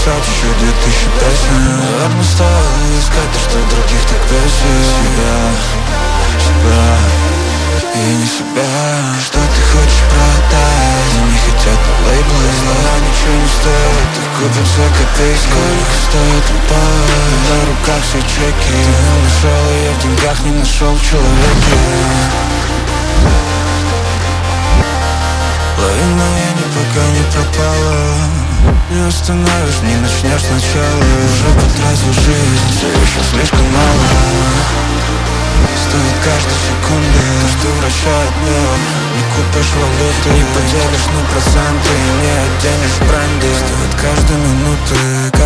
написать еще 2000 песен. Наверное, стоило искать то, что других так бесит. Себя и не себя. Что ты хочешь продать? Они хотят на лейблы, слова ничего не стоят. Их купят за копейки. Сколько стоит любовь? На руках все чеки. Ты нашел ее в деньгах, не нашел в человеке. Лови мои, пока не пропала. Не остановишь, не начнешь сначала. Уже потратил жизнь, все еще слишком мало. Стоит каждой секунды, то, что вращает мир. Не купишь валюты, не поделишь на проценты, не оденешь бренды. Стоит каждой минуты,